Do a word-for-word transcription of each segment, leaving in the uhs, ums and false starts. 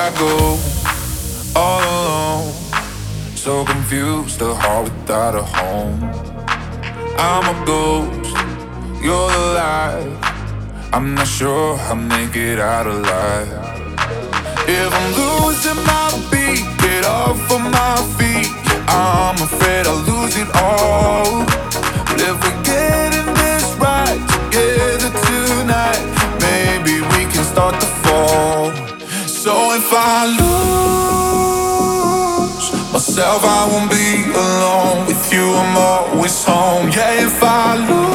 I go, all alone, so confused, a heart without a home. I'm a ghost, you're the light. I'm not sure I'll make it out alive. If I'm losing my beat, get off of my feet, I'm afraid I'll lose it all. But if we're getting this right together tonight, maybe we can start to fall. So if I lose myself, I won't be alone. With you, I'm always home. Yeah, if I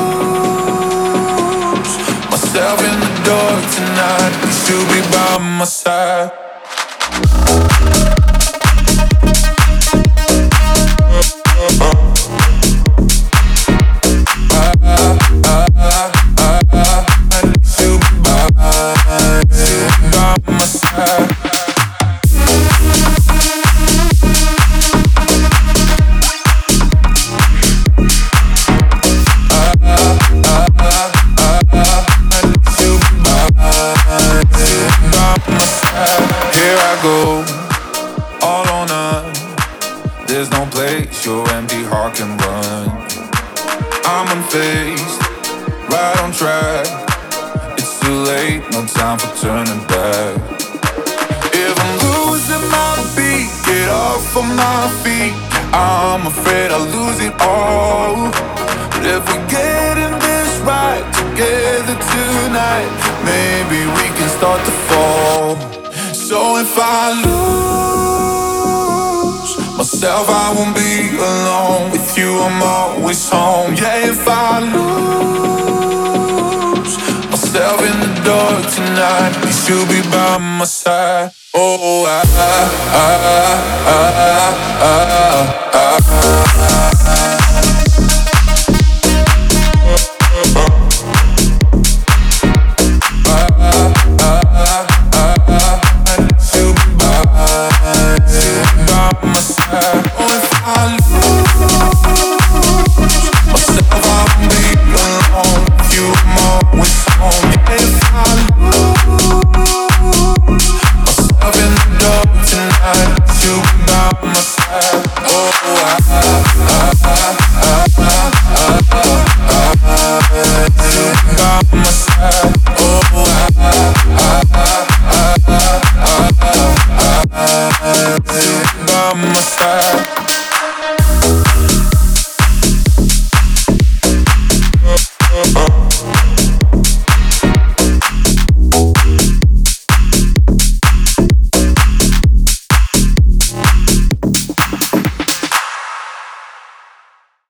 lose myself in the dark tonight, you should be by my side. Here I go, all or none. There's no place your empty heart can run. I'm unfazed, right on track. It's too late, no time for turning back. If I'm losing my beat, get off of my feet, I'm afraid I'll lose it all. But if we're getting this right together tonight, maybe we can start to fall. So if I lose myself, I won't be alone. With you, I'm always home. Yeah, if I lose myself in the dark tonight, you should be by my side. Oh, I, I, I, I, I, I, I.